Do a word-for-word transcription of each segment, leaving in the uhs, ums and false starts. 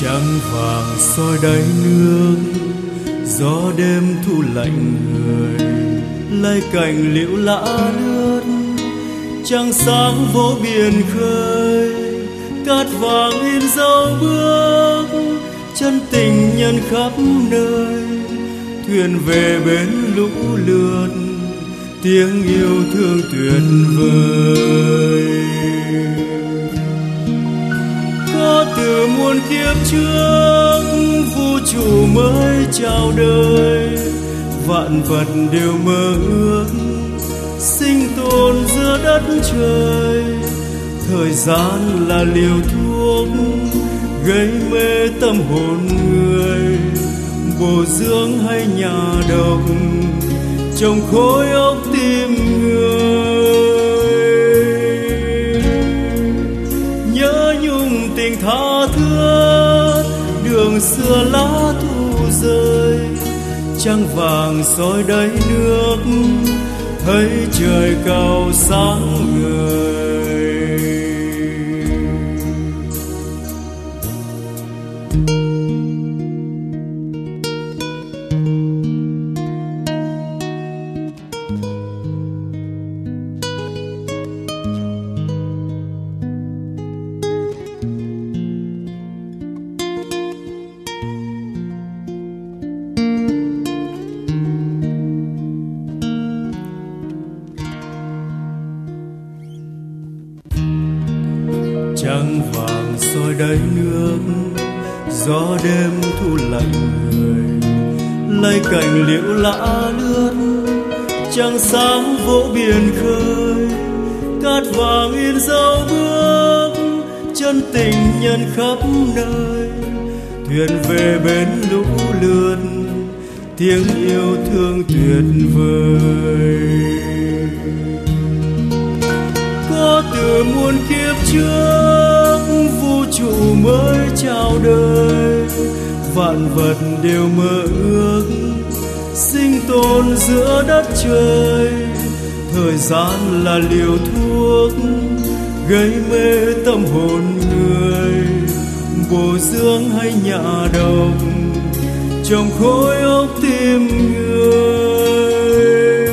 Trăng vàng soi đáy nước, gió đêm thu lạnh người, lay cành liễu lã lướt. Trăng sáng vỗ biển khơi, cát vàng in dấu bước. Chân tình nhân khắp nơi, thuyền về bến lũ lượt, tiếng yêu thương tuyệt vời. Có từ muôn kiếp trước, vũ trụ mới chào đời. Vạn vật đều mơ ước sinh tồn giữa đất trời. Thời gian là liều thuốc gây mê tâm hồn người, bổ dưỡng hay nhà độc trong khối óc tim người. Nhớ nhung tình tha thướt, đường xưa lá thu rơi. Trăng vàng soi đáy nước, thấy trời cao sáng ngời. Trăng vàng soi đáy nước, gió đêm thu lạnh người, lay cành liễu lã lướt. Trăng sáng vỗ biển khơi, cát vàng in dấu bước. Chân tình nhân khắp nơi, thuyền về bến lũ lượt, tiếng yêu thương tuyệt vời. Có từ muôn kiếp trước, vũ trụ mới chào đời. Vạn vật đều mơ ước sinh tồn giữa đất trời. Thời gian là liều thuốc gây mê tâm hồn người, bổ dưỡng hay nhả độc trong khối óc tim người.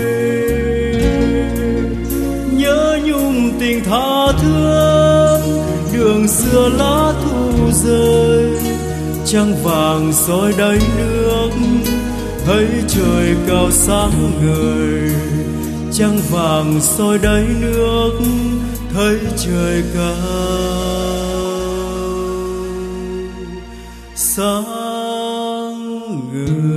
Nhớ nhung tình tha thướt, đường xưa lá thu rơi. Trăng vàng soi đáy nước, thấy trời cao sáng ngời. Trăng vàng soi đáy nước, thấy trời cao sáng ngời.